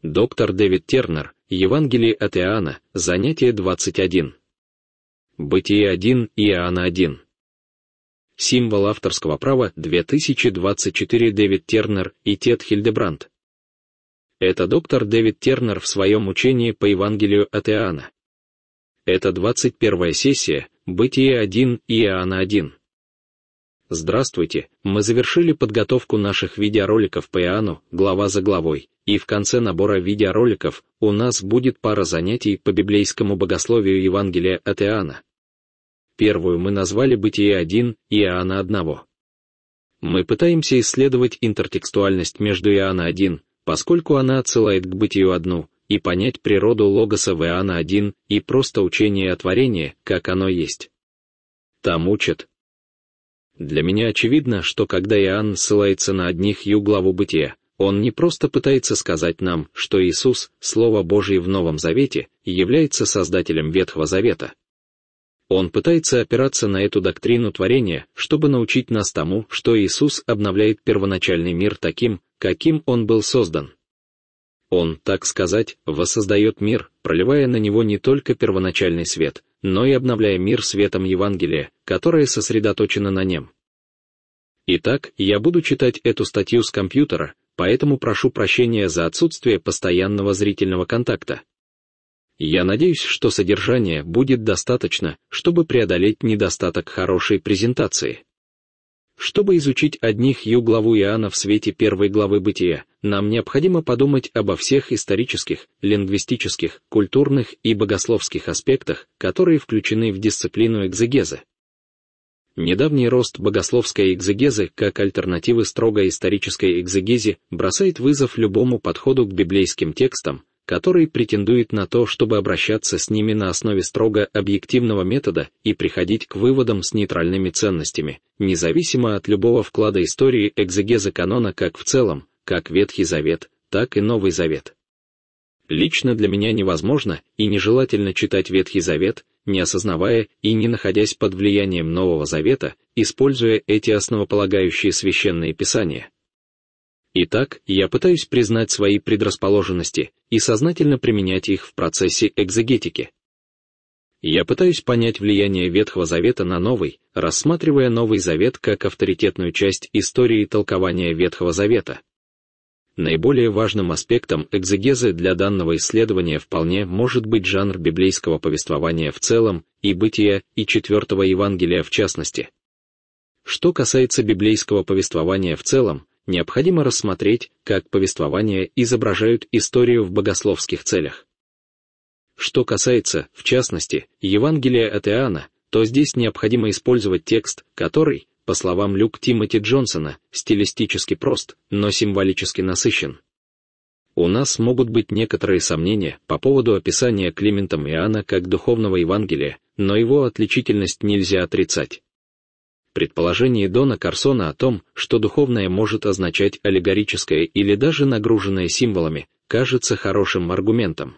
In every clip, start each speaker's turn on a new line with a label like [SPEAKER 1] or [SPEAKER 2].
[SPEAKER 1] Доктор Дэвид Тернер, Евангелие от Иоанна, занятие 21. Бытие 1, Иоанна 1. Символ авторского права 2024 Дэвид Тернер и Тед Хильдебранд. Это доктор Дэвид Тернер в своем учении по Евангелию от Иоанна. Это 21-я сессия, Бытие 1, Иоанна 1. Здравствуйте, мы завершили подготовку наших видеороликов по Иоанну, глава за главой, и в конце набора видеороликов у нас будет пара занятий по библейскому богословию Евангелия от Иоанна. Первую мы назвали Бытие 1, Иоанна 1. Мы пытаемся исследовать интертекстуальность между Иоанна 1, поскольку она отсылает к Бытию 1, и понять природу логоса в Иоанна 1 и просто учение о творении, как оно есть. Там учат. Для меня очевидно, что когда Иоанн ссылается на одних главу Бытия, он не просто пытается сказать нам, что Иисус, Слово Божие в Новом Завете, является создателем Ветхого Завета. Он пытается опираться на эту доктрину творения, чтобы научить нас тому, что Иисус обновляет первоначальный мир таким, каким он был создан. Он, так сказать, воссоздает мир, проливая на него не только первоначальный свет, но и обновляя мир светом Евангелия, которое сосредоточено на нем. Итак, я буду читать эту статью с компьютера, поэтому прошу прощения за отсутствие постоянного зрительного контакта. Я надеюсь, что содержания будет достаточно, чтобы преодолеть недостаток хорошей презентации. Чтобы изучить одних главу Иоанна в свете первой главы Бытия, нам необходимо подумать обо всех исторических, лингвистических, культурных и богословских аспектах, которые включены в дисциплину экзегезы. Недавний рост богословской экзегезы как альтернативы строго исторической экзегезе бросает вызов любому подходу к библейским текстам, который претендует на то, чтобы обращаться с ними на основе строго объективного метода и приходить к выводам с нейтральными ценностями, независимо от любого вклада истории экзегезы канона как в целом, как Ветхий Завет, так и Новый Завет. Лично для меня невозможно и нежелательно читать Ветхий Завет, не осознавая и не находясь под влиянием Нового Завета, используя эти основополагающие священные писания. Итак, я пытаюсь признать свои предрасположенности и сознательно применять их в процессе экзегетики. Я пытаюсь понять влияние Ветхого Завета на Новый, рассматривая Новый Завет как авторитетную часть истории толкования Ветхого Завета. Наиболее важным аспектом экзегезы для данного исследования вполне может быть жанр библейского повествования в целом и Бытия, и Четвертого Евангелия в частности. Что касается библейского повествования в целом, необходимо рассмотреть, как повествования изображают историю в богословских целях. Что касается, в частности, Евангелия от Иоанна, то здесь необходимо использовать текст, который, по словам Люк Тимоти Джонсона, стилистически прост, но символически насыщен. У нас могут быть некоторые сомнения по поводу описания Климентом Иоанна как духовного Евангелия, но его отличительность нельзя отрицать. Предположение Дона Карсона о том, что духовное может означать аллегорическое или даже нагруженное символами, кажется хорошим аргументом.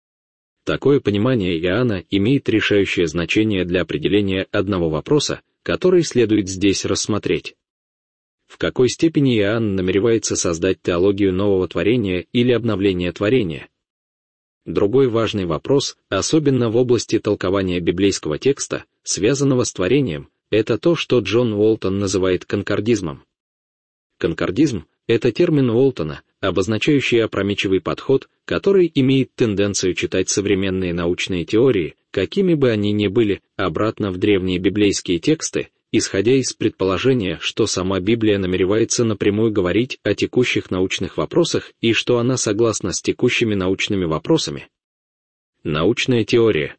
[SPEAKER 1] Такое понимание Иоанна имеет решающее значение для определения одного вопроса, который следует здесь рассмотреть. В какой степени Иоанн намеревается создать теологию нового творения или обновления творения? Другой важный вопрос, особенно в области толкования библейского текста, связанного с творением, это то, что Джон Уолтон называет конкордизмом. Конкордизм — это термин Уолтона, обозначающий опрометчивый подход, который имеет тенденцию читать современные научные теории, какими бы они ни были, обратно в древние библейские тексты, исходя из предположения, что сама Библия намеревается напрямую говорить о текущих научных вопросах и что она согласна с текущими научными вопросами. Научная теория.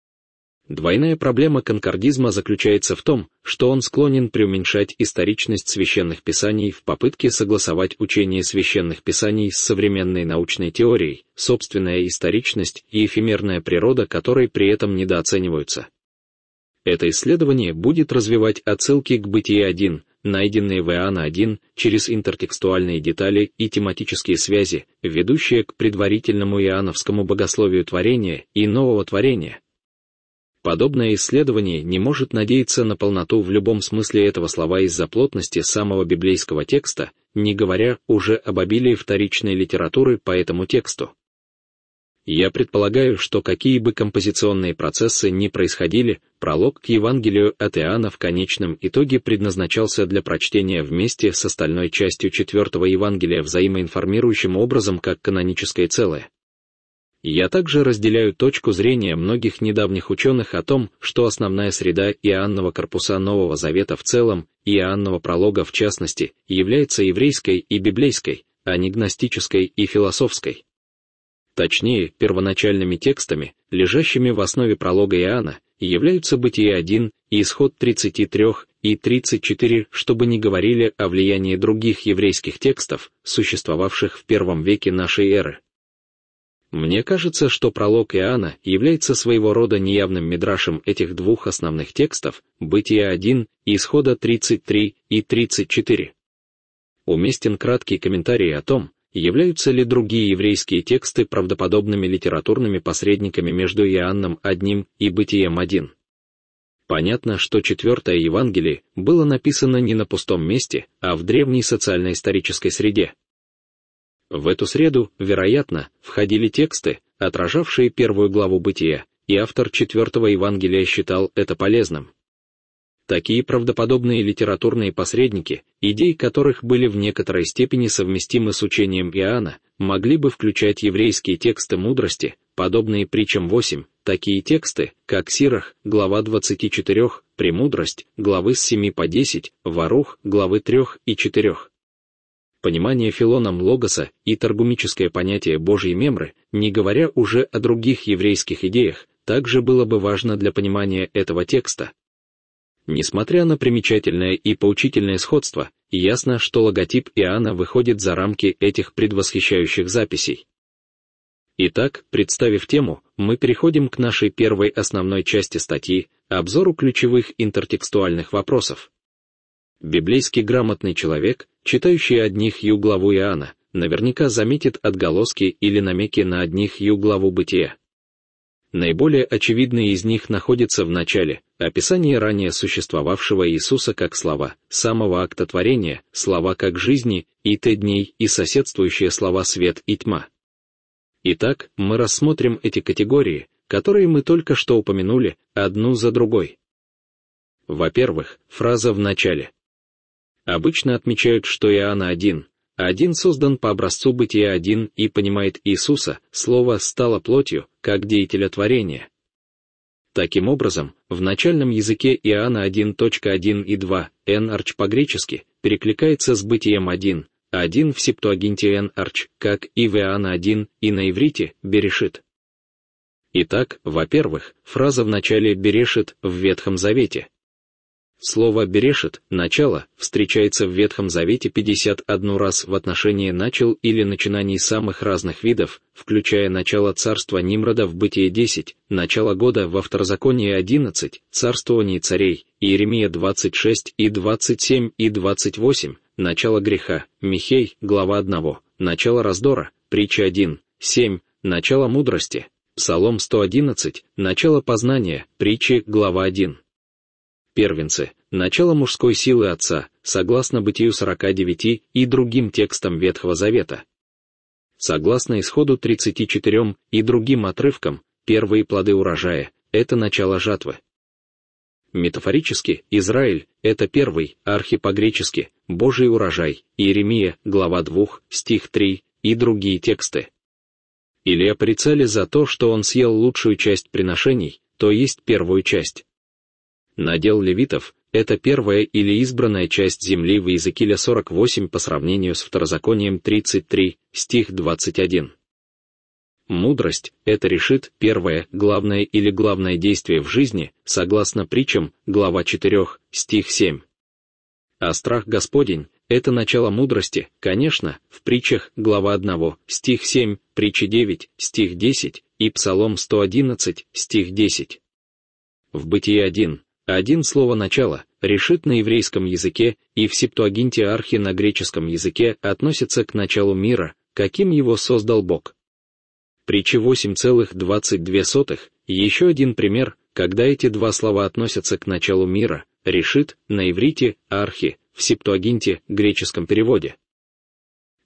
[SPEAKER 1] Двойная проблема конкордизма заключается в том, что он склонен преуменьшать историчность священных писаний в попытке согласовать учение священных писаний с современной научной теорией, собственная историчность и эфемерная природа которой при этом недооцениваются. Это исследование будет развивать отсылки к Бытие 1, найденные в Иоанна 1, через интертекстуальные детали и тематические связи, ведущие к предварительному иоанновскому богословию творения и нового творения. Подобное исследование не может надеяться на полноту в любом смысле этого слова из-за плотности самого библейского текста, не говоря уже об обилии вторичной литературы по этому тексту. Я предполагаю, что какие бы композиционные процессы ни происходили, пролог к Евангелию от Иоанна в конечном итоге предназначался для прочтения вместе с остальной частью 4-го Евангелия взаимоинформирующим образом как каноническое целое. Я также разделяю точку зрения многих недавних ученых о том, что основная среда Иоаннова корпуса Нового Завета в целом и Иоаннова пролога в частности является еврейской и библейской, а не гностической и философской. Точнее, первоначальными текстами, лежащими в основе пролога Иоанна, являются Бытие 1 и Исход 33 и 34, чтобы не говорили о влиянии других еврейских текстов, существовавших в первом веке нашей эры. Мне кажется, что пролог Иоанна является своего рода неявным мидрашем этих двух основных текстов, Бытия 1 и Исхода 33 и 34. Уместен краткий комментарий о том, являются ли другие еврейские тексты правдоподобными литературными посредниками между Иоанном 1 и Бытием 1. Понятно, что 4-е Евангелие было написано не на пустом месте, а в древней социально-исторической среде. В эту среду, вероятно, входили тексты, отражавшие 1 главу Бытия, и автор 4-го Евангелия считал это полезным. Такие правдоподобные литературные посредники, идеи которых были в некоторой степени совместимы с учением Иоанна, могли бы включать еврейские тексты мудрости, подобные притчам 8, такие тексты, как Сирах, глава 24, Премудрость, главы с 7 по 10, Варух, главы 3 и 4. Понимание Филоном логоса и таргумическое понятие Божьей мемры, не говоря уже о других еврейских идеях, также было бы важно для понимания этого текста. Несмотря на примечательное и поучительное сходство, ясно, что логотип Иоанна выходит за рамки этих предвосхищающих записей. Итак, представив тему, мы переходим к нашей первой основной части статьи, обзору ключевых интертекстуальных вопросов. Библейски грамотный человек, читающий одних главу Иоанна, наверняка заметит отголоски или намеки на одних главу Бытия. Наиболее очевидные из них находятся в начале, описание ранее существовавшего Иисуса как слова, самого акта творения, слова как жизни, и т дней, и соседствующие слова свет и тьма. Итак, мы рассмотрим эти категории, которые мы только что упомянули, одну за другой. Во-первых, фраза в начале. Обычно отмечают, что Иоанна 1 создан по образцу Бытия 1 и понимает Иисуса, слово «стало плотью», как деятеля творения. Таким образом, в начальном языке Иоанна 1.1 и 2, «эн-арч» по-гречески, перекликается с Бытием 1 в Септуагинте «эн-арч», как и в Иоанна 1, и на иврите «берешит». Итак, во-первых, фраза в начале «берешит» в Ветхом Завете. Слово «берешит» — «начало» встречается в Ветхом Завете 51 раз в отношении начал или начинаний самых разных видов, включая начало царства Нимрода в Бытие 10, начало года во Второзаконии 11, царствование царей, Иеремия 26 и 27 и 28, начало греха, Михей, глава 1, начало раздора, притча 1, 7, начало мудрости, Псалом 111, начало познания, притчи, глава 1. Первенцы, начало мужской силы отца, согласно Бытию 49 и другим текстам Ветхого Завета. Согласно Исходу 34 и другим отрывкам, первые плоды урожая — это начало жатвы. Метафорически, Израиль — это первый, архи по-гречески, Божий урожай, Иеремия, глава 2, стих 3 и другие тексты. Илия порицали за то, что он съел лучшую часть приношений, то есть первую часть. Надел левитов — это первая или избранная часть земли в Иезекииля 48 по сравнению с Второзаконием 33, стих 21. Мудрость — это решит первое, главное или главное действие в жизни, согласно притчам, глава 4, стих 7. А страх Господень — это начало мудрости, конечно, в притчах, глава 1, стих 7, притча 9, стих 10 и Псалом 111, стих 10. В Бытие 1 слово «начало» решит на еврейском языке и в Септуагинте архи на греческом языке относится к началу мира, каким его создал Бог. Притча 8,22 — еще один пример, когда эти два слова относятся к началу мира, решит на иврите архи, в Септуагинте греческом переводе.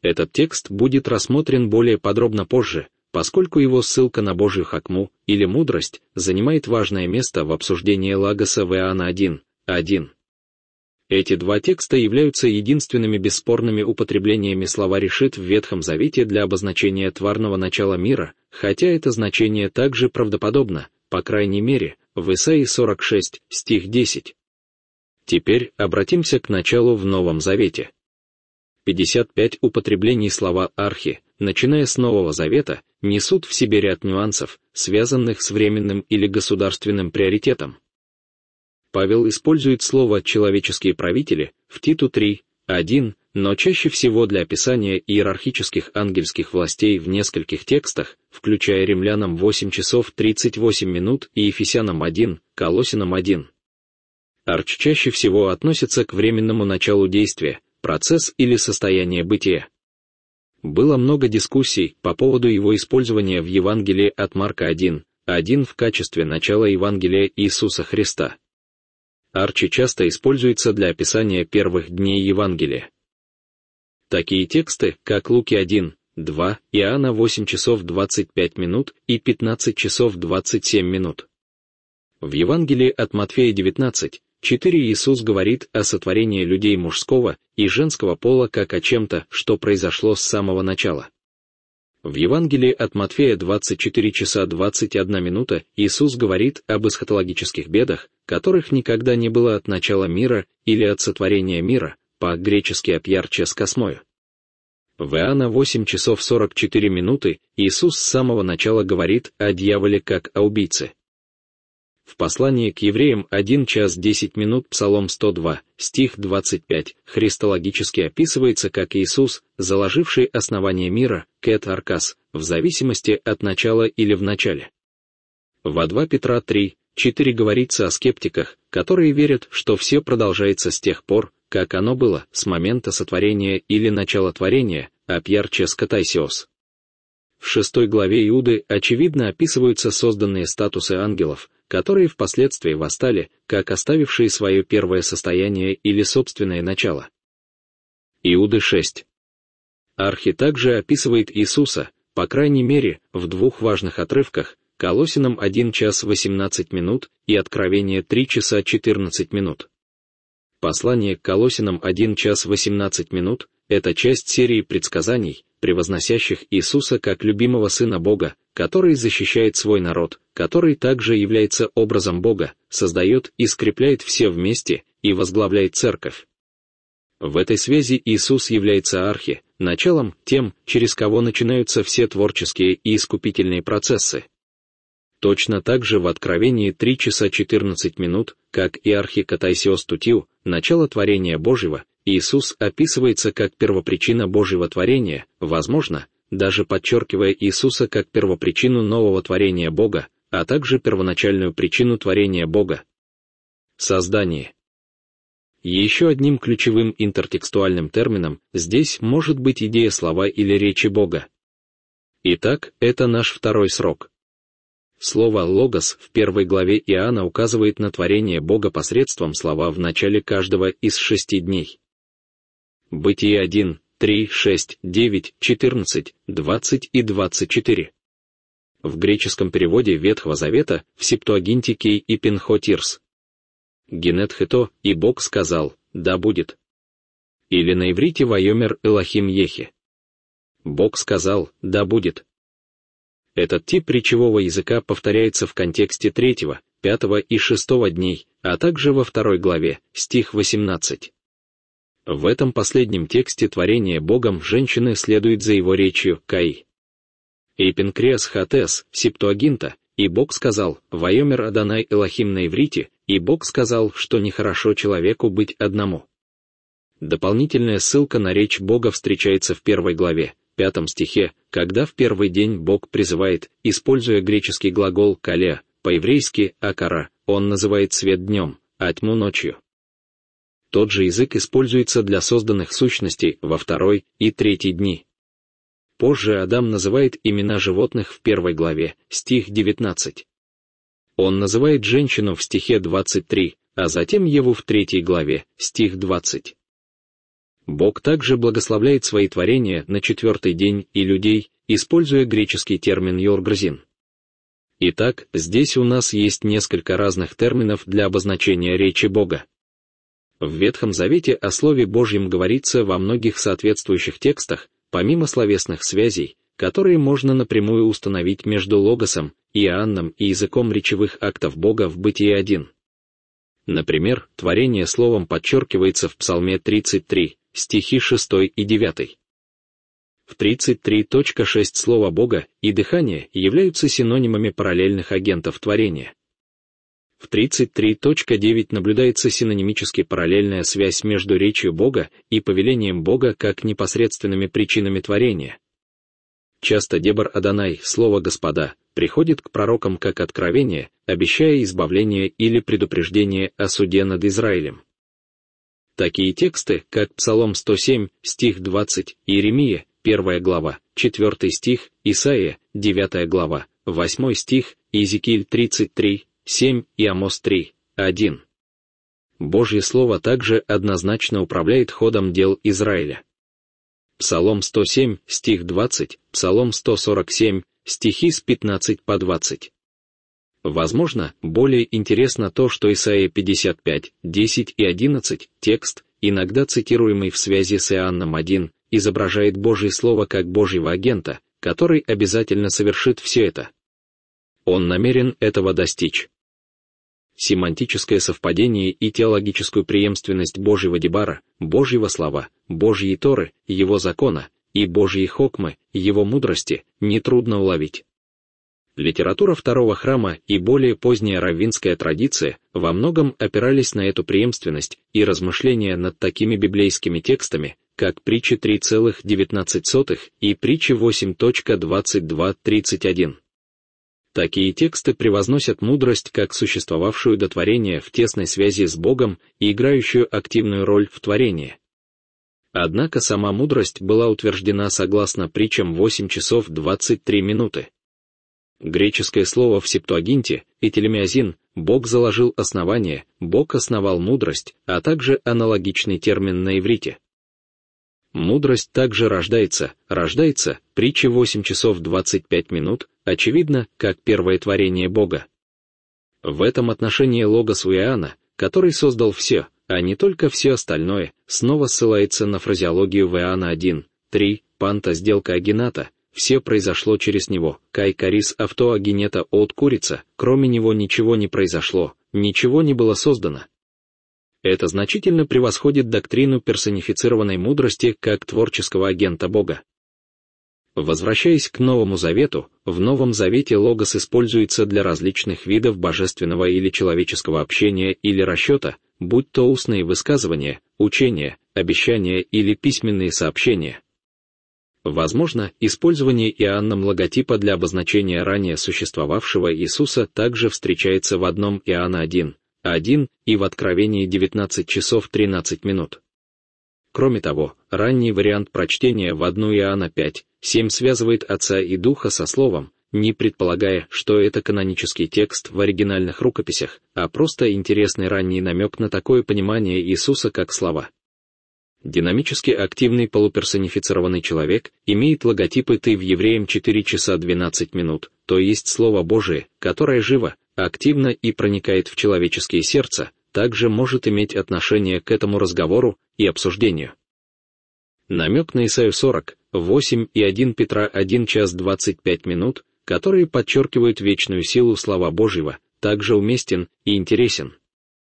[SPEAKER 1] Этот текст будет рассмотрен более подробно позже, поскольку его ссылка на Божью хакму, или мудрость, занимает важное место в обсуждении Лагоса в Иоанна 1:1. Эти два текста являются единственными бесспорными употреблениями слова «решит» в Ветхом Завете для обозначения тварного начала мира, хотя это значение также правдоподобно, по крайней мере, в Исаии 46, стих 10. Теперь обратимся к началу в Новом Завете. 55 употреблений слова «архи», начиная с Нового Завета, несут в себе ряд нюансов, связанных с временным или государственным приоритетом. Павел использует слово «человеческие правители» в Титу 3:1, но чаще всего для описания иерархических ангельских властей в нескольких текстах, включая Римлянам 8 часов 38 минут и Ефесянам 1, Колоссянам 1. Арч чаще всего относится к временному началу действия, процесс или состояние бытия. Было много дискуссий по поводу его использования в Евангелии от Марка 1:1 в качестве начала Евангелия Иисуса Христа. Арчи часто используется для описания первых дней Евангелия. Такие тексты, как Луки 1:2, Иоанна 8 часов 25 минут и 15 часов 27 минут. В Евангелии от Матфея 19:4 Иисус говорит о сотворении людей мужского и женского пола как о чем-то, что произошло с самого начала. В Евангелии от Матфея 24 часа 21 минута Иисус говорит об эсхатологических бедах, которых никогда не было от начала мира или от сотворения мира, по-гречески «апьярчес космою». В Иоанна 8 часов 44 минуты Иисус с самого начала говорит о дьяволе как о убийце. В послании к евреям 1 час 10 минут Псалом 102, стих 25, христологически описывается как Иисус, заложивший основание мира, кет аркас, в зависимости от начала или в начале. Во 2 Петра 3:4 говорится о скептиках, которые верят, что все продолжается с тех пор, как оно было, с момента сотворения или начала творения, апьярчес катайсиос. В 6 главе Иуды очевидно описываются созданные статусы ангелов, которые впоследствии восстали, как оставившие свое первое состояние или собственное начало. Иуды 6. Архи также описывает Иисуса, по крайней мере, в 2 важных отрывках, Колоссянам 1 час 18 минут и Откровение 3 часа 14 минут. Послание к Колоссянам 1 час 18 минут — это часть серии предсказаний, превозносящих Иисуса как любимого Сына Бога, который защищает свой народ, который также является образом Бога, создает и скрепляет все вместе и возглавляет церковь. В этой связи Иисус является архи, началом, тем, через кого начинаются все творческие и искупительные процессы. Точно так же в Откровении 3 часа 14 минут, как и архи катайсиос тутиу, начало творения Божьего, Иисус описывается как первопричина Божьего творения, возможно, даже подчеркивая Иисуса как первопричину нового творения Бога, а также первоначальную причину творения Бога. Создание. Еще одним ключевым интертекстуальным термином здесь может быть идея слова или речи Бога. Итак, это наш второй срок. Слово «логос» в 1 главе Иоанна указывает на творение Бога посредством слова в начале каждого из 6 дней. Бытие 1, 3, 6, 9, 14, 20 и 24. В греческом переводе Ветхого Завета, в Септуагинте Кей и Пинхотирс. Генет хето, и Бог сказал, да будет. Или на иврите Вайомер Элохим Ехе. Бог сказал, да будет. Этот тип речевого языка повторяется в контексте 3, 5 и 6 дней, а также во 2 главе, стих 18. В этом последнем тексте творения Богом женщины следует за его речью «кай». Эйпенкреас хатес, Септуагинта, и Бог сказал, Вайомер Адонай Элохим на иврите, и Бог сказал, что нехорошо человеку быть одному. Дополнительная ссылка на речь Бога встречается в 1 главе, 5 стихе, когда в первый день Бог призывает, используя греческий глагол «кале», по-еврейски «акара», он называет свет днем, а тьму ночью. Тот же язык используется для созданных сущностей во 2 и 3 дни. Позже Адам называет имена животных в 1 главе, стих 19. Он называет женщину в стихе 23, а затем Еву в 3 главе, стих 20. Бог также благословляет свои творения на 4-й день и людей, используя греческий термин «йоргрзин». Итак, здесь у нас есть несколько разных терминов для обозначения речи Бога. В Ветхом Завете о Слове Божьем говорится во многих соответствующих текстах, помимо словесных связей, которые можно напрямую установить между Логосом, Иоанном и языком речевых актов Бога в Бытие 1. Например, творение словом подчеркивается в Псалме 33, стихи 6 и 9. В 33.6 слово Бога и дыхание являются синонимами параллельных агентов творения. В 33.9 наблюдается синонимически параллельная связь между речью Бога и повелением Бога как непосредственными причинами творения. Часто Дебор Адонай, слово Господа, приходит к пророкам как откровение, обещая избавление или предупреждение о суде над Израилем. Такие тексты, как Псалом 107, стих 20, Иеремия, 1 глава, 4 стих, Исаия, 9 глава, 8 стих, Иезекииль 33, 7 и Амос 3, 1. Божье Слово также однозначно управляет ходом дел Израиля. Псалом 107, стих 20, Псалом 147, стихи с 15 по 20. Возможно, более интересно то, что Исаия 55, 10 и 11, текст, иногда цитируемый в связи с Иоанном 1, изображает Божье Слово как Божьего агента, который обязательно совершит все это. Он намерен этого достичь. Семантическое совпадение и теологическую преемственность Божьего Дебара, Божьего слова, Божьей Торы, Его закона, и Божьей хокмы, Его мудрости, нетрудно уловить. Литература Второго храма и более поздняя раввинская традиция во многом опирались на эту преемственность и размышления над такими библейскими текстами, как Притчи 3,19 и Притчи 8.22-31. Такие тексты превозносят мудрость как существовавшую до творения в тесной связи с Богом и играющую активную роль в творении. Однако сама мудрость была утверждена согласно Притчам 8 часов 23 минуты. Греческое слово в Септуагинте, этилемиазин, Бог заложил основание, Бог основал мудрость, а также аналогичный термин на иврите. Мудрость также рождается, Притчи 8 часов 25 минут, очевидно, как первое творение Бога. В этом отношении логос у Иоанна, который создал все, а не только все остальное, снова ссылается на фразеологию в Иоанна 1, 3, панта сделка агената, все произошло через него, кай карис авто агенета от курица, кроме него ничего не произошло, ничего не было создано. Это значительно превосходит доктрину персонифицированной мудрости как творческого агента Бога. Возвращаясь к Новому Завету, в Новом Завете логос используется для различных видов божественного или человеческого общения или расчета, будь то устные высказывания, учения, обещания или письменные сообщения. Возможно, использование Иоанном логотипа для обозначения ранее существовавшего Иисуса также встречается в одном Иоанна 1 и в Откровении 19 часов 13 минут. Кроме того, ранний вариант прочтения в 1 Иоанна 5, 7 связывает Отца и Духа со Словом, не предполагая, что это канонический текст в оригинальных рукописях, а просто интересный ранний намек на такое понимание Иисуса как слова. Динамически активный полуперсонифицированный человек имеет логотипы «ты» в Евреям 4 часа 12 минут, то есть Слово Божие, которое живо, активно и проникает в человеческие сердца, также может иметь отношение к этому разговору и обсуждению. Намек на Исаию 40, 8 и 1 Петра 1 час 25 минут, которые подчеркивают вечную силу слова Божьего, также уместен и интересен.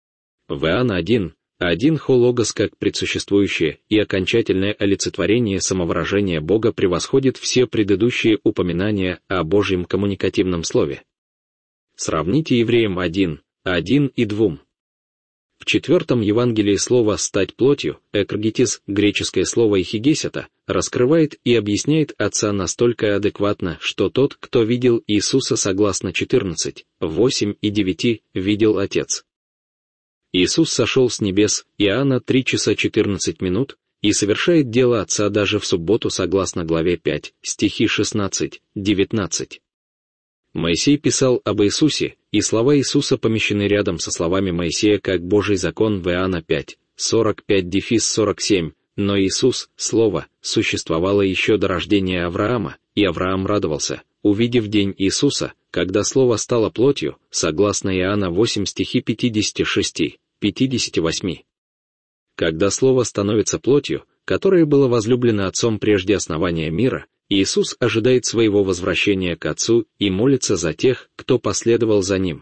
[SPEAKER 1] В Иоанна 1 хологос как предсуществующее и окончательное олицетворение самовыражения Бога превосходит все предыдущие упоминания о Божьем коммуникативном слове. Сравните Евреям 1 и 2. В 4 Евангелии слово «стать плотью», экргетис, греческое слово «ихигесята», раскрывает и объясняет Отца настолько адекватно, что тот, кто видел Иисуса согласно 14, 8 и 9, видел Отец. Иисус сошел с небес, Иоанна 3 часа 14 минут, и совершает дело Отца даже в субботу согласно главе 5, стихи 16, 19. Моисей писал об Иисусе, и слова Иисуса помещены рядом со словами Моисея как Божий закон в Иоанна 5, 45-47, но Иисус, Слово, существовало еще до рождения Авраама, и Авраам радовался, увидев день Иисуса, когда Слово стало плотью, согласно Иоанна 8 стихи 56-58. Когда Слово становится плотью, которое было возлюблено Отцом прежде основания мира, Иисус ожидает своего возвращения к Отцу и молится за тех, кто последовал за Ним.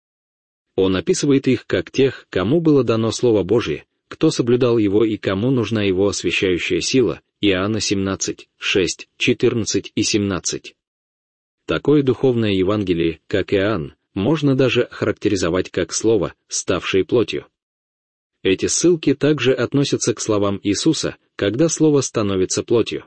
[SPEAKER 1] Он описывает их как тех, кому было дано Слово Божие, кто соблюдал его и кому нужна его освящающая сила, Иоанна 17, 6, 14 и 17. Такое духовное Евангелие, как Иоанн, можно даже характеризовать как Слово, ставшее плотью. Эти ссылки также относятся к словам Иисуса, когда Слово становится плотью.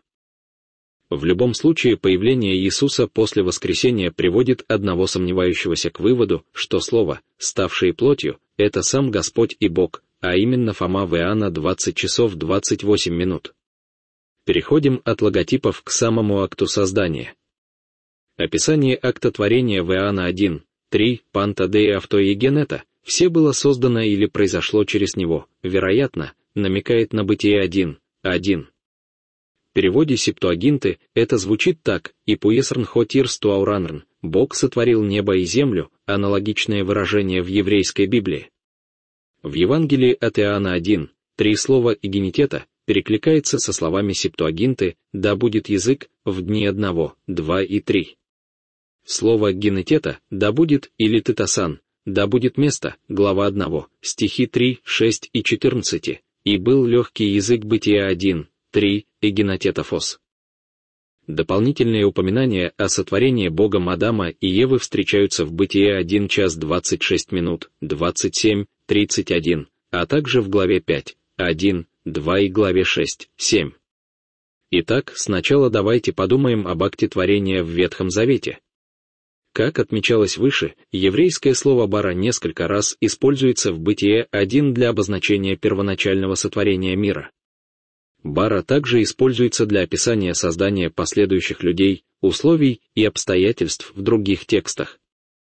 [SPEAKER 1] В любом случае, появление Иисуса после воскресения приводит одного сомневающегося к выводу, что Слово, ставшее плотью, это сам Господь и Бог, а именно Фома в Иоанна 20 часов 28 минут. Переходим от логотипов к самому акту создания. Описание акта творения в Иоанна 1, 3, «Панта де авто и генета», все было создано или произошло через него, вероятно, намекает на Бытие 1, 1. В переводе Септуагинты это звучит так: «И пуесрн хотир стуауранрн», Бог сотворил небо и землю, аналогичное выражение в еврейской Библии. В Евангелии от Иоанна 1, 3 слова «игенитета» перекликается со словами Септуагинты «да будет язык» в дни 1, 2 и 3. Слово «генетета» «да будет» или «тетасан» «да будет место», глава 1, стихи 3, 6 и 14, «и был легкий язык» Бытия 1, 3, «эгенотетофос». Дополнительные упоминания о сотворении Богом Адама и Евы встречаются в Бытие 1 час 26 минут, 27, 31, а также в главе 5, 1, 2 и главе 6, 7. Итак, сначала давайте подумаем об акте творения в Ветхом Завете. Как отмечалось выше, еврейское слово «бара» несколько раз используется в Бытие 1 для обозначения первоначального сотворения мира. Бара также используется для описания создания последующих людей, условий и обстоятельств в других текстах.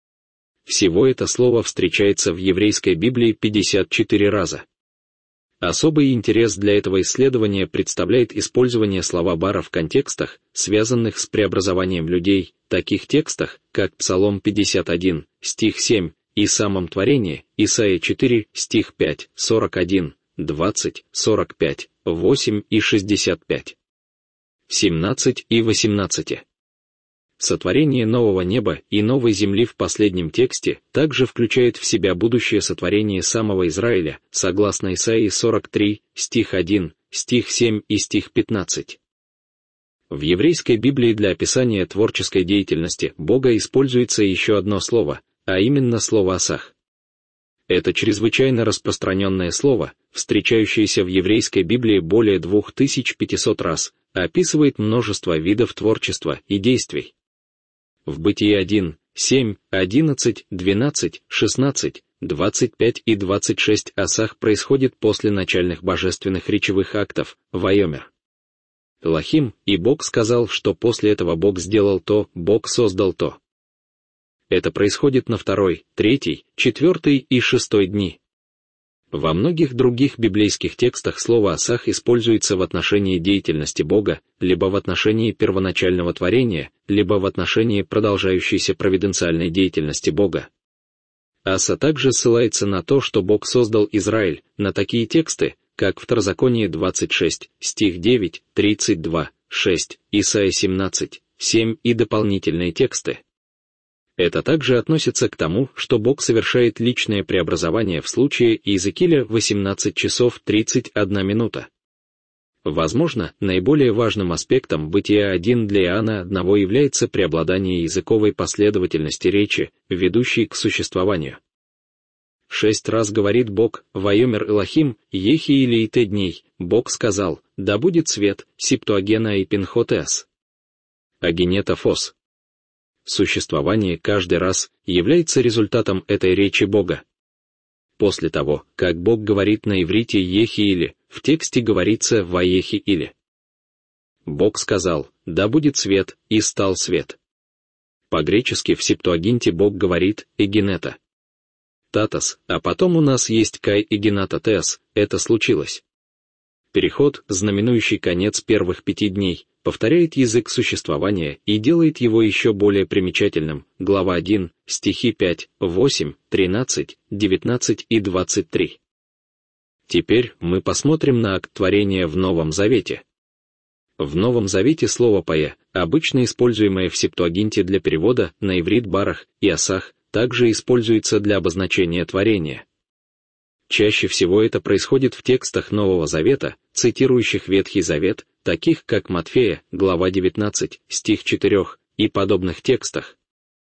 [SPEAKER 1] Всего это слово встречается в еврейской Библии 54 раза. Особый интерес для этого исследования представляет использование слова «бара» в контекстах, связанных с преобразованием людей, таких текстах, как Псалом 51, стих 7, и самом творении, Исайя 4, стих 5, 41, 20, 45, 8 и 65. 17 и 18. Сотворение нового неба и новой земли в последнем тексте также включает в себя будущее сотворение самого Израиля, согласно Исаии 43, стих 1, стих 7 и стих 15. В еврейской Библии для описания творческой деятельности Бога используется еще одно слово, а именно слово «асах». Это чрезвычайно распространенное слово, встречающееся в еврейской Библии более 2500 раз, описывает множество видов творчества и действий. В Бытие 1, 7, 11, 12, 16, 25 и 26 асах происходит после начальных божественных речевых актов, вайомер. Элохим, и Бог сказал, что после этого Бог сделал то, Бог создал то. Это происходит на 2, 3, 4 и 6 дни. Во многих других библейских текстах слово «асах» используется в отношении деятельности Бога, либо в отношении первоначального творения, либо в отношении продолжающейся провиденциальной деятельности Бога. Аса также ссылается на то, что Бог создал Израиль, на такие тексты, как Второзаконие 26, стих 9, 32, 6, Исайя 17, 7 и дополнительные тексты. Это также относится к тому, что Бог совершает личное преобразование в случае Иезекииля 18 часов 31 минута. Возможно, наиболее важным аспектом Бытия 1 для Иоанна одного является преобладание языковой последовательности речи, ведущей к существованию. 6 раз говорит Бог, «Вайомер Элохим, ехи или и те дней», Бог сказал, «да будет свет», Септуагена и Пинхотеас. Агенетофос. Существование каждый раз является результатом этой речи Бога. После того, как Бог говорит на иврите «ехи или», в тексте говорится «ваехи или». Бог сказал, «да будет свет», и стал свет. По-гречески в Септуагинте Бог говорит «эгенета». Татас, а потом у нас есть «кай эгената тес», это случилось. Переход, знаменующий конец первых 5 дней, повторяет язык существования и делает его еще более примечательным. Глава 1, стихи 5, 8, 13, 19 и 23. Теперь мы посмотрим на акт творения в Новом Завете. В Новом Завете слово «пая», обычно используемое в Септуагинте для перевода на иврит «барах» и «асах», также используется для обозначения творения. Чаще всего это происходит в текстах Нового Завета, цитирующих Ветхий Завет, таких как Матфея, глава 19, стих 4, и подобных текстах.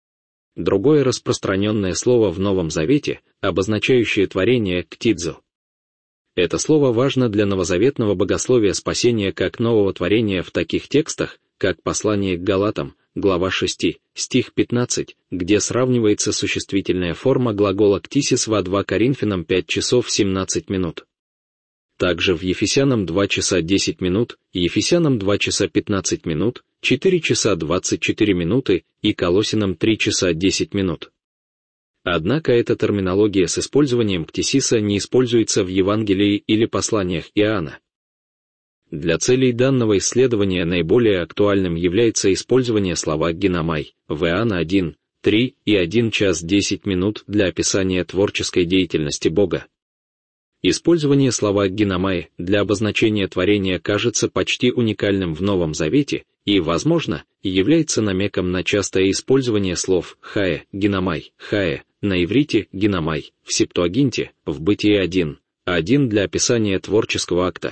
[SPEAKER 1] Другое распространенное слово в Новом Завете, обозначающее творение «ктидзел». Это слово важно для новозаветного богословия спасения как нового творения в таких текстах, как послание к Галатам, глава 6, стих 15, где сравнивается существительная форма глагола «ктисис» во 2 Коринфянам 5 часов 17 минут. Также в Ефесянам 2 часа 10 минут, Ефесянам 2 часа 15 минут, 4 часа 24 минуты и Колоссянам 3 часа 10 минут. Однако эта терминология с использованием ктисиса не используется в Евангелии или посланиях Иоанна. Для целей данного исследования наиболее актуальным является использование слова «гиномай» в Иоанна 1, 3 и 1 час 10 минут для описания творческой деятельности Бога. Использование слова «гиномай» для обозначения творения кажется почти уникальным в Новом Завете и, возможно, является намеком на частое использование слов «хае», «гиномай», «хае», на иврите «гиномай», в Септуагинте, в Бытие 1, 1 для описания творческого акта.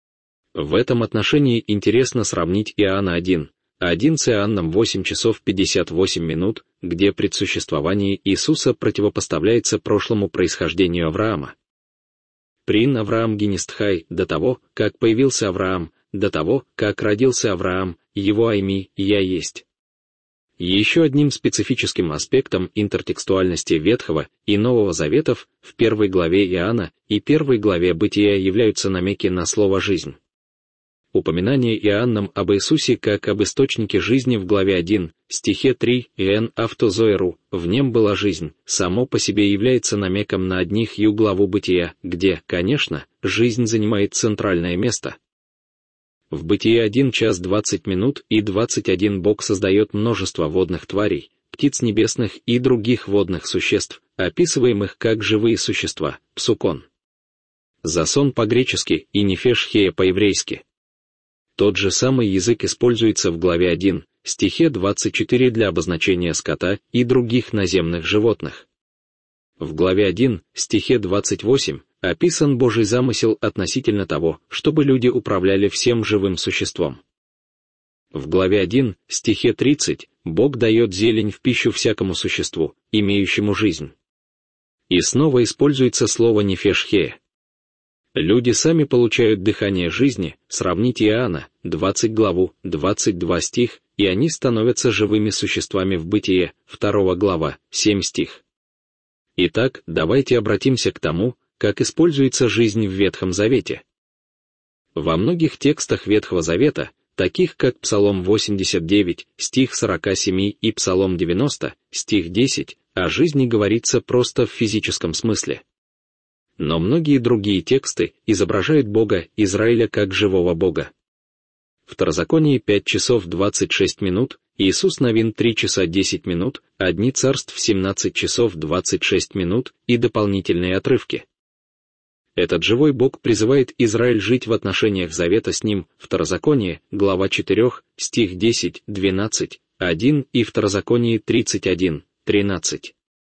[SPEAKER 1] В этом отношении интересно сравнить Иоанна 1 с Иоанном 8 часов 58 минут, где предсуществование Иисуса противопоставляется прошлому происхождению Авраама. Прин Авраам Генистхай, до того, как появился Авраам, до того, как родился Авраам, его Айми, я есть. Еще одним специфическим аспектом интертекстуальности Ветхого и Нового Заветов в 1 главе Иоанна и 1 главе Бытия являются намеки на слово «жизнь». Упоминание Иоанном об Иисусе как об источнике жизни в главе 1, стихе 3 «Иэн автозоэру», «в нем была жизнь», само по себе является намеком на одних главу Бытия, где, конечно, жизнь занимает центральное место. В Бытие 1 час 20 минут и 21 Бог создает множество водных тварей, птиц небесных и других водных существ, описываемых как живые существа, псукон. Засон по-гречески и нефеш-хея по-еврейски. Тот же самый язык используется в главе 1, стихе 24 для обозначения скота и других наземных животных. В главе 1, стихе 28, описан Божий замысел относительно того, чтобы люди управляли всем живым существом. В главе 1, стихе 30, Бог дает зелень в пищу всякому существу, имеющему жизнь. И снова используется слово «нефеш-хея». Люди сами получают дыхание жизни, сравните Иоанна, 20 главу, 22 стих, и они становятся живыми существами в Бытие, 2 глава, 7 стих. Итак, давайте обратимся к тому, как используется жизнь в Ветхом Завете. Во многих текстах Ветхого Завета, таких как Псалом 89, стих 47 и Псалом 90, стих 10, о жизни говорится просто в физическом смысле. Но многие другие тексты изображают Бога Израиля как живого Бога. Второзаконие 5 часов 26 минут, Иисус Навин 3 часа 10 минут, Одни царств 17 часов 26 минут и дополнительные отрывки. Этот живой Бог призывает Израиль жить в отношениях завета с Ним, Второзаконие, глава 4, стих 10, 12, 1 и Второзаконие 31, 13.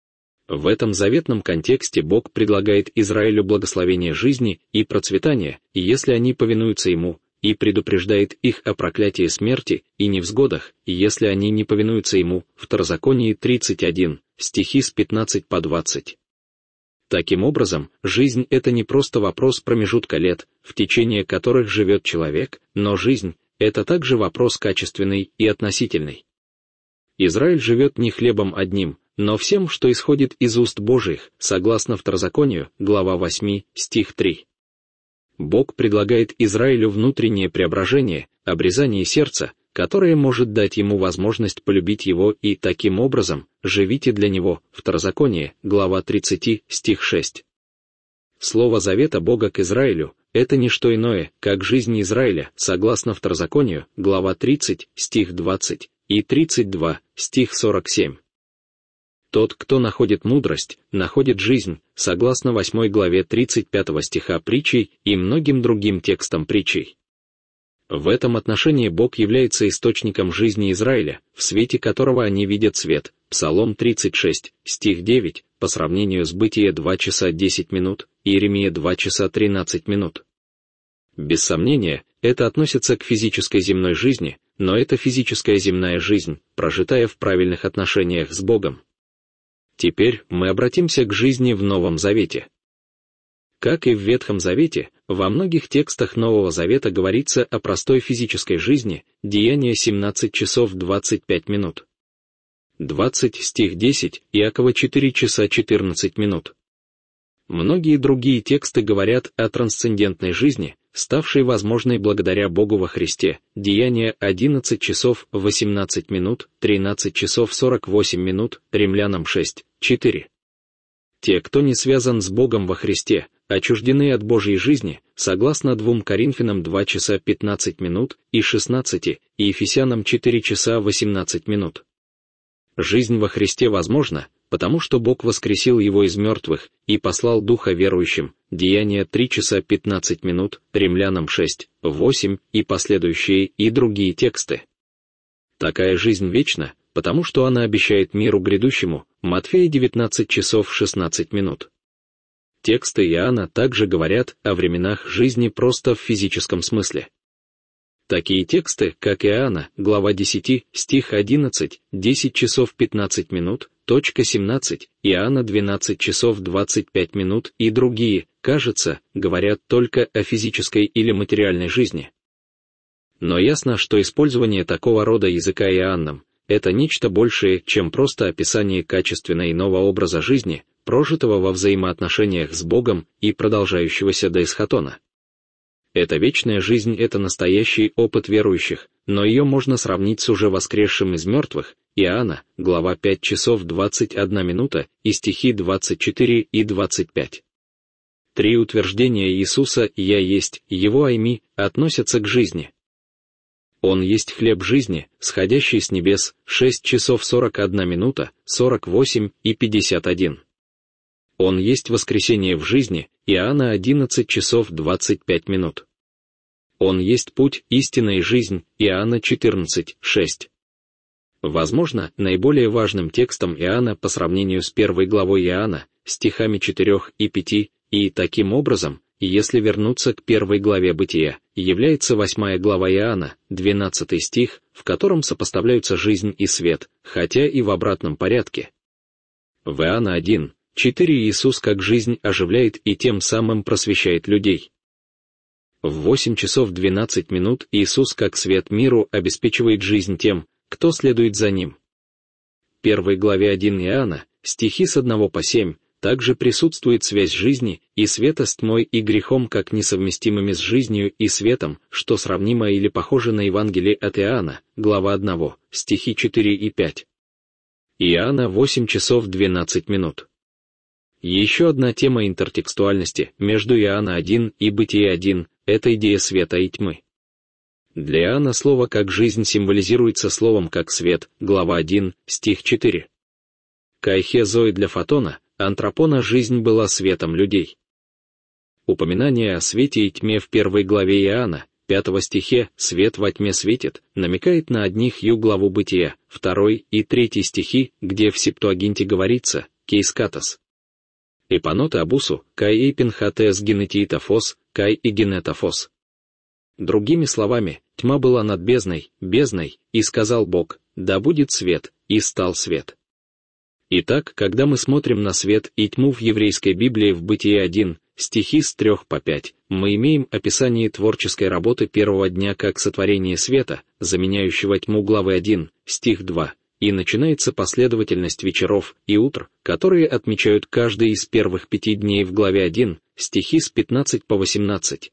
[SPEAKER 1] В этом заветном контексте Бог предлагает Израилю благословение жизни и процветания, если они повинуются Ему, и предупреждает их о проклятии смерти и невзгодах, если они не повинуются Ему, Второзаконие 31, стихи с 15 по 20. Таким образом, жизнь — это не просто вопрос промежутка лет, в течение которых живет человек, но жизнь — это также вопрос качественный и относительный. Израиль живет не хлебом одним, но всем, что исходит из уст Божиих, согласно Второзаконию, глава 8, стих 3. Бог предлагает Израилю внутреннее преображение, обрезание сердца, которое может дать ему возможность полюбить Его и, таким образом, живите для Него, Второзаконие, глава 30, стих 6. Слово завета Бога к Израилю — это не что иное, как жизнь Израиля, согласно Второзаконию, глава 30, стих 20, и 32, стих 47. Тот, кто находит мудрость, находит жизнь, согласно 8 главе 35 стиха притчей и многим другим текстам притчей. В этом отношении Бог является источником жизни Израиля, в свете которого они видят свет. Псалом 36, стих 9, по сравнению с Бытие 2 часа 10 минут, Иеремия 2 часа 13 минут. Без сомнения, это относится к физической земной жизни, но это физическая земная жизнь, прожитая в правильных отношениях с Богом. Теперь мы обратимся к жизни в Новом Завете. Как и в Ветхом Завете, во многих текстах Нового Завета говорится о простой физической жизни, Деяния 17 часов 25 минут. 20 стих 10, Иакова 4 часа 14 минут. Многие другие тексты говорят о трансцендентной жизни, ставшей возможной благодаря Богу во Христе, Деяния 11 часов 18 минут, 13 часов 48 минут, Римлянам 6, 4. Те, кто не связан с Богом во Христе, отчуждены от Божьей жизни, согласно 2 Коринфянам 2 часа 15 минут и 16, и Ефесянам 4 часа 18 минут. Жизнь во Христе возможна, потому что Бог воскресил его из мертвых и послал Духа верующим, Деяния 3 часа 15 минут, Римлянам 6, 8 и последующие и другие тексты. Такая жизнь вечна, потому что она обещает миру грядущему, Матфея 19 часов 16 минут. Тексты Иоанна также говорят о временах жизни просто в физическом смысле. Такие тексты, как Иоанна, глава 10, стих 11, 10 часов 15 минут, точка 17, Иоанна 12 часов 25 минут и другие, кажется, говорят только о физической или материальной жизни. Но ясно, что использование такого рода языка Иоанном — это нечто большее, чем просто описание качественно иного образа жизни, прожитого во взаимоотношениях с Богом и продолжающегося до эсхатона. Эта вечная жизнь — это настоящий опыт верующих, но ее можно сравнить с уже воскресшим из мертвых, Иоанна, глава 5 часов 21 минута и стихи 24 и 25. Три утверждения Иисуса «Я есть», Его айми относятся к жизни. Он есть хлеб жизни, сходящий с небес, 6 часов 41 минута, 48 и 51. Он есть воскресение в жизни, Иоанна 11 часов 25 минут. Он есть путь, истина и жизнь, Иоанна 14, 6. Возможно, наиболее важным текстом Иоанна по сравнению с первой главой Иоанна, стихами 4 и 5, и таким образом, если вернуться к первой главе Бытия, является 8 глава Иоанна, 12 стих, в котором сопоставляются жизнь и свет, хотя и в обратном порядке. В Иоанна 1, 4 Иисус как жизнь оживляет и тем самым просвещает людей. В 8 часов 12 минут Иисус как свет миру обеспечивает жизнь тем, кто следует за Ним. В первой главе 1 Иоанна, стихи с 1 по 7, также присутствует связь жизни и света с тьмой и грехом как несовместимыми с жизнью и светом, что сравнимо или похоже на Евангелие от Иоанна, глава 1, стихи 4 и 5. Иоанна 8 часов 12 минут. Еще одна тема интертекстуальности между Иоанна 1 и Бытие 1 — это идея света и тьмы. Для Иоанна слово как жизнь символизируется словом как свет, глава 1, стих 4. Кайхе зои для Фотона, антропона жизнь была светом людей. Упоминание о свете и тьме в первой главе Иоанна, 5 стихе «свет во тьме светит» намекает на одних главу Бытия, 2 и 3 стихи, где в Септуагинте говорится «кейскатос». Эпанота абусу, кай эйпин хатес генетиитофос, кай и генетофос. Другими словами, тьма была над бездной, и сказал Бог, да будет свет, и стал свет. Итак, когда мы смотрим на свет и тьму в еврейской Библии в Бытие 1, стихи с 3 по 5, мы имеем описание творческой работы первого дня как сотворение света, заменяющего тьму главы 1, стих 2, и начинается последовательность вечеров и утр, которые отмечают каждый из первых 5 дней в главе 1, стихи с 15 по 18.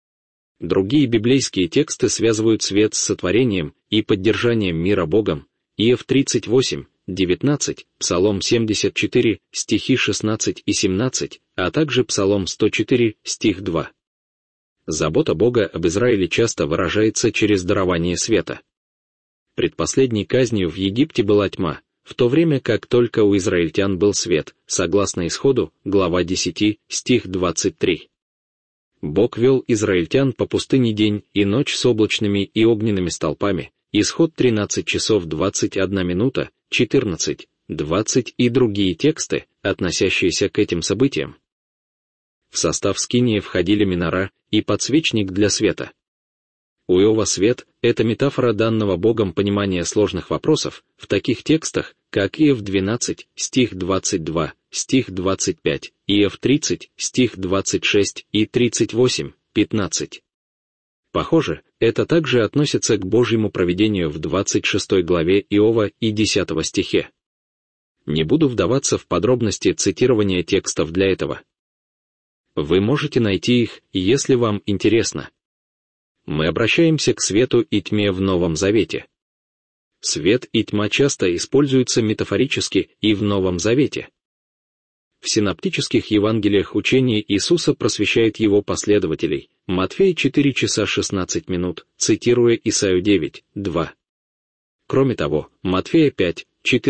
[SPEAKER 1] Другие библейские тексты связывают свет с сотворением и поддержанием мира Богом, Иов 38, 19, Псалом 74, стихи 16 и 17, а также Псалом 104, стих 2. Забота Бога об Израиле часто выражается через дарование света. Предпоследней казнью в Египте была тьма, в то время как только у израильтян был свет, согласно Исходу, глава 10, стих 23. Бог вел израильтян по пустыне день и ночь с облачными и огненными столпами, Исход 13 часов 21 минута, 14, 20 и другие тексты, относящиеся к этим событиям. В состав скинии входили минора и подсвечник для света. У Иова свет — это метафора данного Богом понимания сложных вопросов в таких текстах, как Иов 12, стих 22, стих 25, Иов 30, стих 26 и 38, 15. Похоже, это также относится к Божьему провидению в 26 главе Иова и 10 стихе. Не буду вдаваться в подробности цитирования текстов для этого. Вы можете найти их, если вам интересно. Мы обращаемся к свету и тьме в Новом Завете. Свет и тьма часто используются метафорически и в Новом Завете. В синоптических Евангелиях учение Иисуса просвещает его последователей. Матфея 4 часа 16 минут, цитируя Исайю 9, 2. Кроме того, Матфея 5,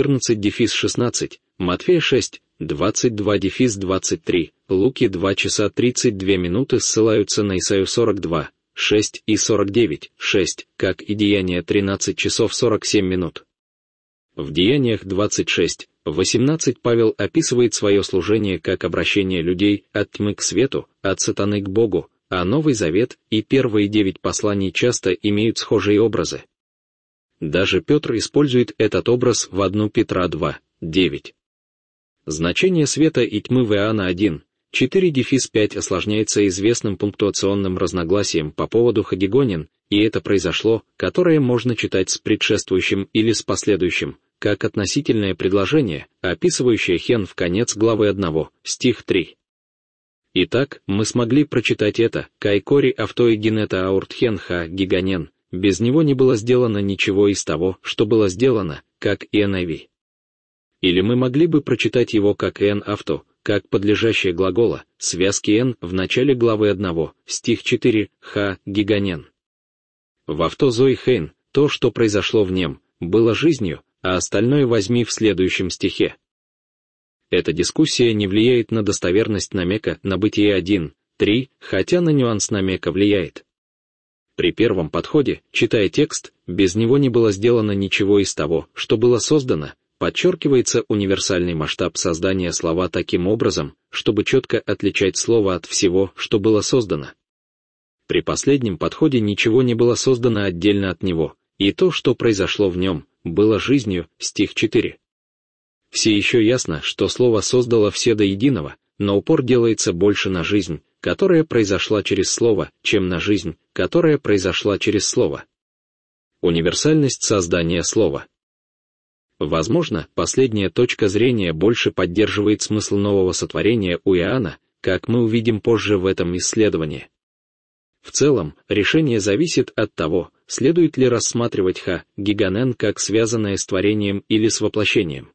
[SPEAKER 1] 14-16, Матфея 6, 22-23, Луки 2 часа 32 минуты ссылаются на Исайю 42, 6 и 49, 6, как и Деяния 13 часов 47 минут. В Деяниях 26, 18 Павел описывает свое служение как обращение людей от тьмы к свету, от сатаны к Богу, а Новый Завет и первые 9 посланий часто имеют схожие образы. Даже Петр использует этот образ в 1 Петра 2, 9. Значение света и тьмы в Иоанна 1, 4-5 осложняется известным пунктуационным разногласием по поводу хагигонин, и это произошло, которое можно читать с предшествующим или с последующим, как относительное предложение, описывающее хен в конец главы 1, стих 3. Итак, мы смогли прочитать это, кайкори автои генета ауртхен ха гиганен, без него не было сделано ничего из того, что было сделано, как и NIV. Или мы могли бы прочитать его как эн авто, как подлежащее глагола, связки н в начале главы 1, стих 4, ха гиганен. В авто зои хейн, то, что произошло в нем, было жизнью, а остальное возьми в следующем стихе. Эта дискуссия не влияет на достоверность намека на Бытие 1, 3, хотя на нюанс намека влияет. При первом подходе, читая текст, без него не было сделано ничего из того, что было создано, подчеркивается универсальный масштаб создания слова таким образом, чтобы четко отличать слово от всего, что было создано. При последнем подходе ничего не было создано отдельно от него, и то, что произошло в нем, было жизнью, стих 4. Все еще ясно, что слово создало все до единого, но упор делается больше на жизнь, которая произошла через слово, чем на жизнь, которая произошла через слово. Универсальность создания слова. Возможно, последняя точка зрения больше поддерживает смысл нового сотворения у Иоанна, как мы увидим позже в этом исследовании. В целом, решение зависит от того, следует ли рассматривать гиганен как связанное с творением или с воплощением.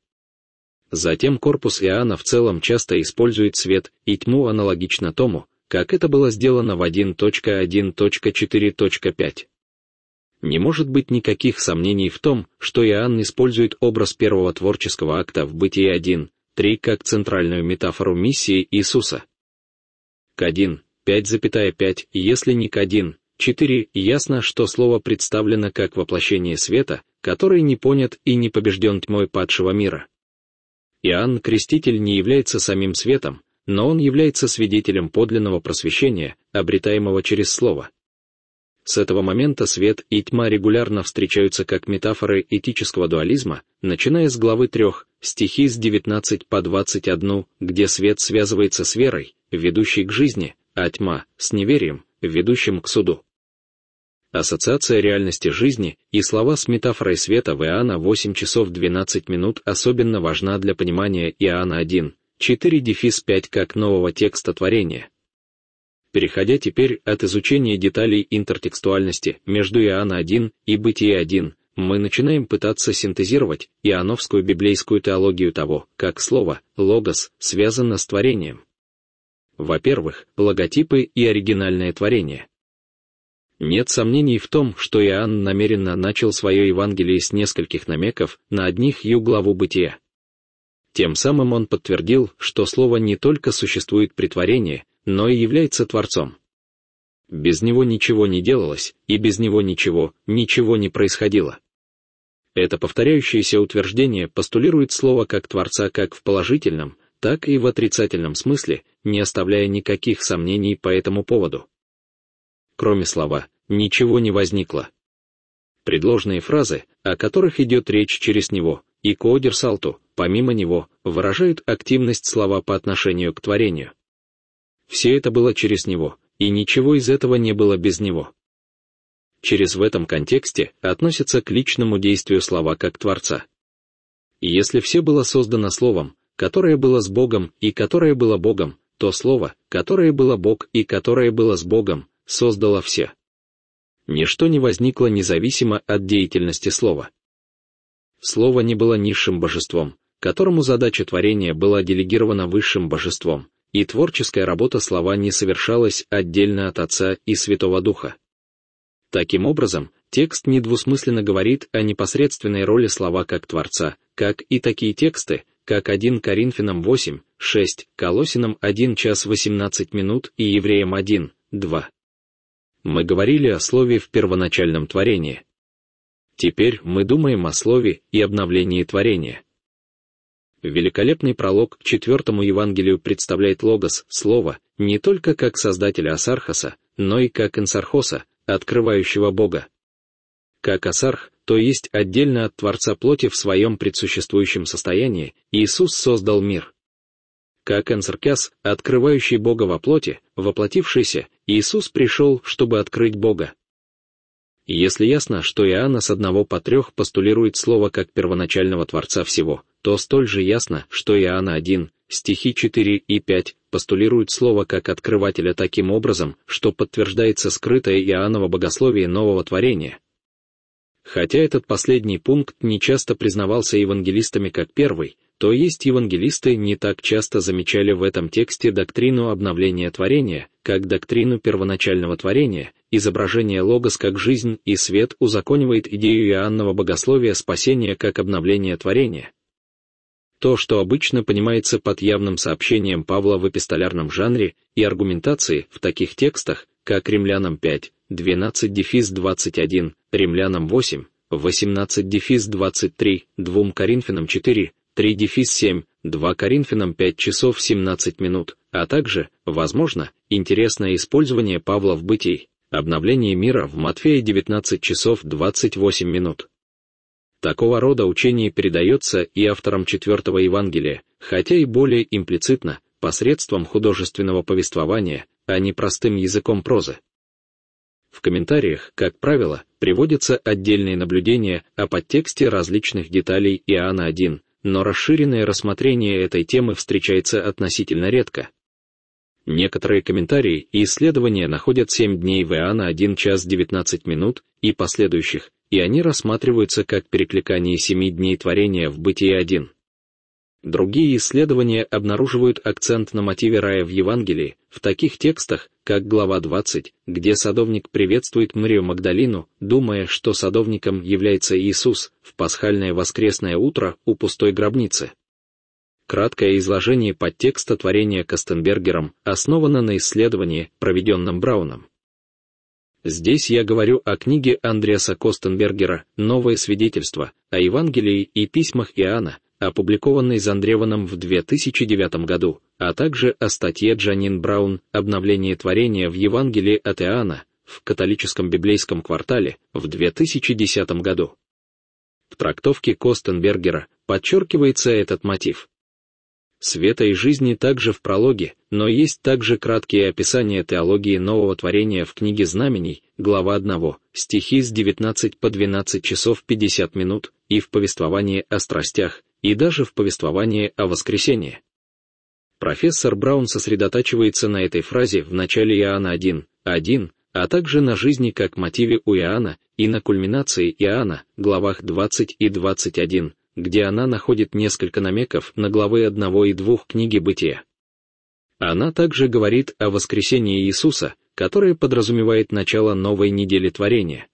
[SPEAKER 1] Затем корпус Иоанна в целом часто использует свет и тьму аналогично тому, как это было сделано в 1.1.4.5. Не может быть никаких сомнений в том, что Иоанн использует образ первого творческого акта в Бытие 1.3 как центральную метафору миссии Иисуса. К 1.5.5, если не к 1.4, ясно, что слово представлено как воплощение света, который не понят и не побежден тьмой падшего мира. Иоанн Креститель не является самим светом, но он является свидетелем подлинного просвещения, обретаемого через слово. С этого момента свет и тьма регулярно встречаются как метафоры этического дуализма, начиная с главы 3, стихи с 19 по 21, где свет связывается с верой, ведущей к жизни, а тьма — с неверием, ведущим к суду. Ассоциация реальности жизни и слова с метафорой света в Иоанна 8 часов 12 минут особенно важна для понимания Иоанна 1, 4-5 как нового текста творения. Переходя теперь от изучения деталей интертекстуальности между Иоанна 1 и Бытие 1, мы начинаем пытаться синтезировать иоанновскую библейскую теологию того, как слово «логос» связано с творением. Во-первых, логотипы и оригинальное творение. Нет сомнений в том, что Иоанн намеренно начал свое Евангелие с нескольких намеков на одних главу Бытия. Тем самым он подтвердил, что Слово не только существует при творении, но и является Творцом. Без него ничего не делалось, и без него ничего не происходило. Это повторяющееся утверждение постулирует Слово как Творца как в положительном, так и в отрицательном смысле, не оставляя никаких сомнений по этому поводу. Кроме слова «ничего не возникло». Предложные фразы, о которых идет речь через него, и коодер салту, помимо него, выражают активность слова по отношению к творению. Все это было через него, и ничего из этого не было без него. Через в этом контексте относятся к личному действию слова как Творца. И если все было создано Словом, которое было с Богом и которое было Богом, то Слово, которое было Бог и которое было с Богом, создало все. Ничто не возникло независимо от деятельности Слова. Слово не было низшим божеством, которому задача творения была делегирована высшим божеством, и творческая работа Слова не совершалась отдельно от Отца и Святого Духа. Таким образом, текст недвусмысленно говорит о непосредственной роли Слова как Творца, как и такие тексты, как 1 Коринфянам 8, 6, Колоссянам 1 час 18 минут и Евреям 1, 2. Мы говорили о Слове в первоначальном творении. Теперь мы думаем о Слове и обновлении творения. Великолепный пролог к 4-му Евангелию представляет Логос, Слово, не только как создателя Асархоса, но и как Энсархоса, открывающего Бога. Как Асарх, то есть отдельно от Творца плоти в своем предсуществующем состоянии, Иисус создал мир. Как Энсаркяс, открывающий Бога во плоти, воплотившийся, Иисус пришел, чтобы открыть Бога. Если ясно, что Иоанна с 1 по 3 постулирует Слово как первоначального Творца всего, то столь же ясно, что Иоанна 1, стихи 4 и 5, постулирует Слово как открывателя таким образом, что подтверждается скрытое Иоанново богословие нового творения. Хотя этот последний пункт не часто признавался евангелистами как первый, то есть евангелисты не так часто замечали в этом тексте доктрину обновления творения, как доктрину первоначального творения. Изображение Логос как жизнь и свет узаконивает идею Иоаннова богословия спасения как обновление творения. То, что обычно понимается под явным сообщением Павла в эпистолярном жанре и аргументации в таких текстах, как Римлянам 5, 12-21, Римлянам 8, 18-23, 2 Коринфянам 4, 3-7, 2 Коринфянам 5 часов 17 минут, а также, возможно, интересное использование Павла в Бытии, обновление мира в Матфея 19 часов 28 минут. Такого рода учение передается и авторам 4-го Евангелия, хотя и более имплицитно, посредством художественного повествования, а не простым языком прозы. В комментариях, как правило, приводятся отдельные наблюдения о подтексте различных деталей Иоанна 1, но расширенное рассмотрение этой темы встречается относительно редко. Некоторые комментарии и исследования находят 7 дней в Иоанна 1 час 19 минут и последующих, и они рассматриваются как перекликание 7 дней творения в Бытии 1. Другие исследования обнаруживают акцент на мотиве рая в Евангелии, в таких текстах, как глава 20, где садовник приветствует Марию Магдалину, думая, что садовником является Иисус, в пасхальное воскресное утро у пустой гробницы. Краткое изложение подтекста творения Костенбергером основано на исследовании, проведенном Брауном. Здесь я говорю о книге Андреаса Костенбергера «Новое свидетельство» о Евангелии и письмах Иоанна, опубликованной Зандреваном в 2009 году, а также о статье Джанин Браун «Обновление творения в Евангелии от Иоанна» в католическом библейском квартале в 2010 году. В трактовке Костенбергера подчеркивается этот мотив. Света и жизни также в прологе, но есть также краткие описания теологии нового творения в книге Знамений, глава 1, стихи с 19 по 12 часов 50 минут, и в повествовании о страстях, и даже в повествовании о воскресении. Профессор Браун сосредотачивается на этой фразе в начале Иоанна 1, а также на жизни как мотиве у Иоанна и на кульминации Иоанна, главах 20 и 21, где она находит несколько намеков на главы 1 и 2 книги Бытия. Она также говорит о воскресении Иисуса, которое подразумевает начало новой недели творения.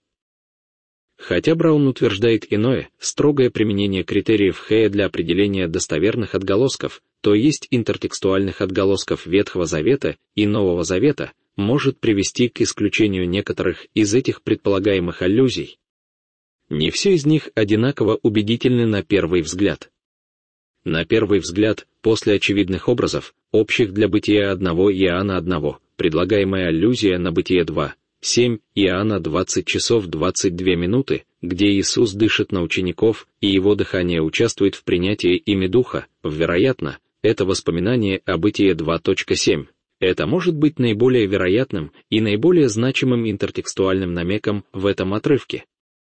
[SPEAKER 1] Хотя Браун утверждает иное, строгое применение критериев Хэя для определения достоверных отголосков, то есть интертекстуальных отголосков Ветхого Завета и Нового Завета, может привести к исключению некоторых из этих предполагаемых аллюзий. Не все из них одинаково убедительны на первый взгляд. На первый взгляд, после очевидных образов, общих для бытия 1 Иоанна 1, предлагаемая аллюзия на бытие 2, 7 Иоанна 20 часов 22 минуты, где Иисус дышит на учеников и его дыхание участвует в принятии ими Духа, вероятно, это воспоминание о бытие 2.7. Это может быть наиболее вероятным и наиболее значимым интертекстуальным намеком в этом отрывке.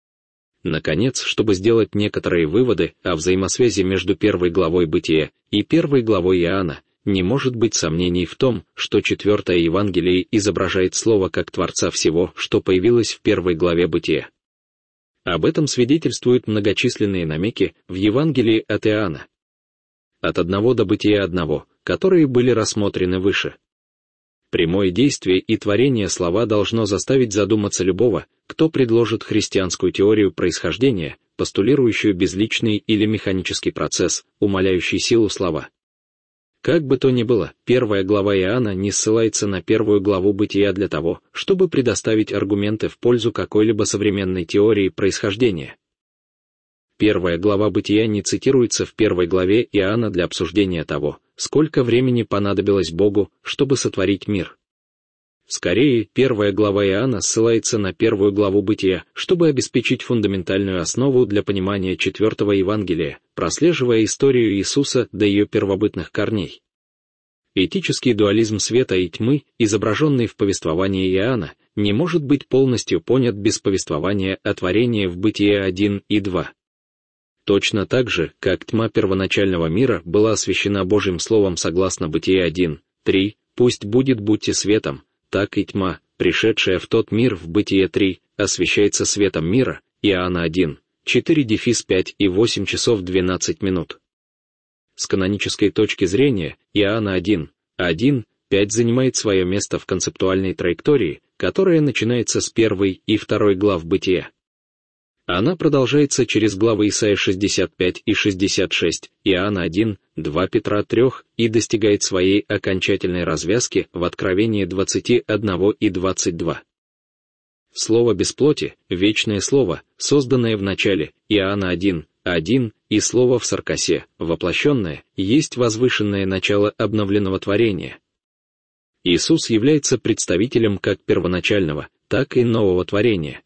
[SPEAKER 1] Наконец, чтобы сделать некоторые выводы о взаимосвязи между первой главой Бытия и первой главой Иоанна, не может быть сомнений в том, что 4 Евангелие изображает Слово как Творца всего, что появилось в первой главе Бытия. Об этом свидетельствуют многочисленные намеки в Евангелии от Иоанна. От 1 до Бытия 1, которые были рассмотрены выше. Прямое действие и творение слова должно заставить задуматься любого, кто предложит христианскую теорию происхождения, постулирующую безличный или механический процесс, умаляющий силу слова. Как бы то ни было, первая глава Иоанна не ссылается на первую главу Бытия для того, чтобы предоставить аргументы в пользу какой-либо современной теории происхождения. Первая глава Бытия не цитируется в первой главе Иоанна для обсуждения того, сколько времени понадобилось Богу, чтобы сотворить мир. Скорее, первая глава Иоанна ссылается на первую главу Бытия, чтобы обеспечить фундаментальную основу для понимания 4-го Евангелия, прослеживая историю Иисуса до ее первобытных корней. Этический дуализм света и тьмы, изображенный в повествовании Иоанна, не может быть полностью понят без повествования о творении в Бытие 1 и 2. Точно так же, как тьма первоначального мира была освящена Божьим Словом согласно Бытие 1, 3, «Пусть будет, будьте светом», так и тьма, пришедшая в тот мир в Бытие 3, освещается светом мира, Иоанна 1, 4-5 и 8 часов 12 минут. С канонической точки зрения, Иоанна 1, 1, 5 занимает свое место в концептуальной траектории, которая начинается с 1 и 2 глав Бытия. Она продолжается через главы Исаия 65 и 66, Иоанна 1, 2 Петра 3 и достигает своей окончательной развязки в Откровении 21 и 22. Слово без плоти, вечное Слово, созданное в начале, Иоанна 1, 1, и Слово в саркосе, воплощенное, есть возвышенное начало обновленного творения. Иисус является представителем как первоначального, так и нового творения.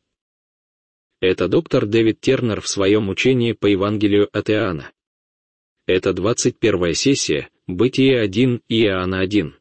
[SPEAKER 1] Это доктор Дэвид Тернер в своем учении по Евангелию от Иоанна. Это 21-я сессия, Бытие 1 и Иоанна 1.